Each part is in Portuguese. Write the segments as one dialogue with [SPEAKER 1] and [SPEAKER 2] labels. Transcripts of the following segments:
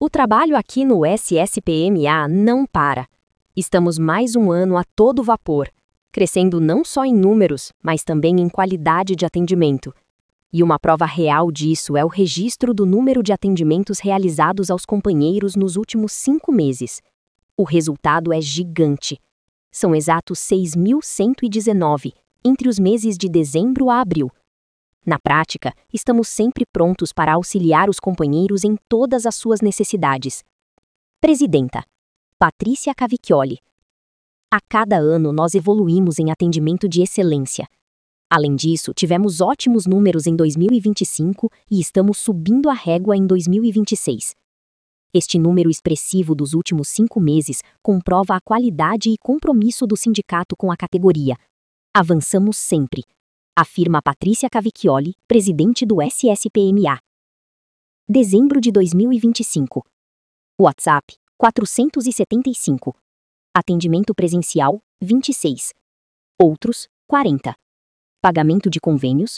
[SPEAKER 1] O trabalho aqui no SSPMA não para. Estamos mais um ano a todo vapor, crescendo não só em números, mas também em qualidade de atendimento. E uma prova real disso é o registro do número de atendimentos realizados aos companheiros nos últimos 5 meses. O resultado é gigante. São exatos 6.119, entre os meses de dezembro a abril. Na prática, estamos sempre prontos para auxiliar os companheiros em todas as suas necessidades. Presidenta Patrícia Cavicchioli. A cada ano nós evoluímos em atendimento de excelência. Além disso, tivemos ótimos números em 2025 e estamos subindo a régua em 2026. Este número expressivo dos últimos 5 meses comprova a qualidade e compromisso do sindicato com a categoria. Avançamos sempre, afirma Patrícia Cavicchioli, presidente do SSPMA. Dezembro de 2025. WhatsApp, 475. Atendimento presencial, 26. Outros, 40. Pagamento de convênios,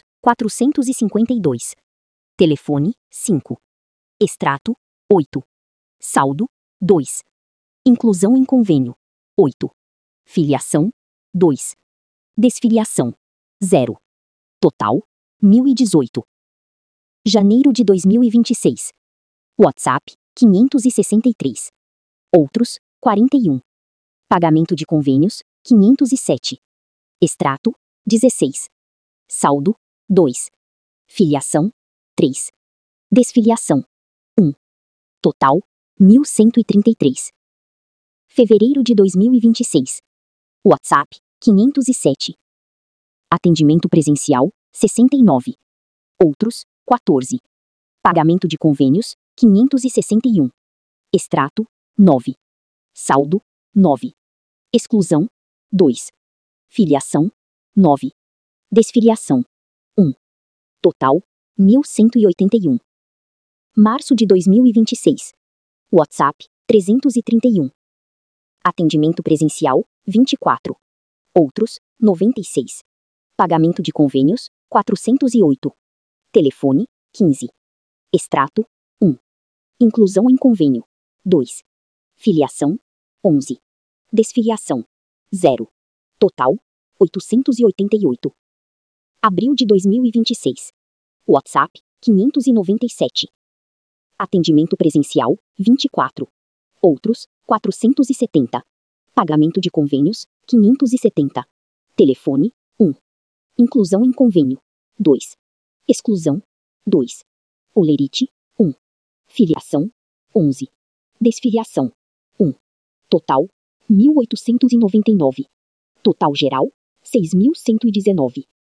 [SPEAKER 1] 452. Telefone, 5. Extrato, 8. Saldo, 2. Inclusão em convênio, 8. Filiação, 2. Desfiliação, 0. Total, 1.018. Janeiro de 2026. WhatsApp, 563. Outros, 41. Pagamento de convênios, 507. Extrato, 16. Saldo, 2. Filiação, 3. Desfiliação, 1. Total, 1.133. Fevereiro de 2026. WhatsApp, 507. Atendimento presencial, 69. Outros, 14. Pagamento de convênios, 561. Extrato, 9. Saldo, 9. Exclusão, 2. Filiação, 9. Desfiliação, 1. Total, 1.181. Março de 2026. WhatsApp, 331. Atendimento presencial, 24. Outros, 96. Pagamento de convênios, 408. Telefone, 15. Extrato, 1. Inclusão em convênio, 2. Filiação, 11. Desfiliação, 0. Total, 888. Abril de 2026. WhatsApp, 597. Atendimento presencial, 24. Outros, 470. Pagamento de convênios, 570. Telefone, 1. Inclusão em convênio, 2. Exclusão, 2. Olerite, 1. Filiação, 11. Desfiliação, 1. Total, 1.899. Total geral, 6.119.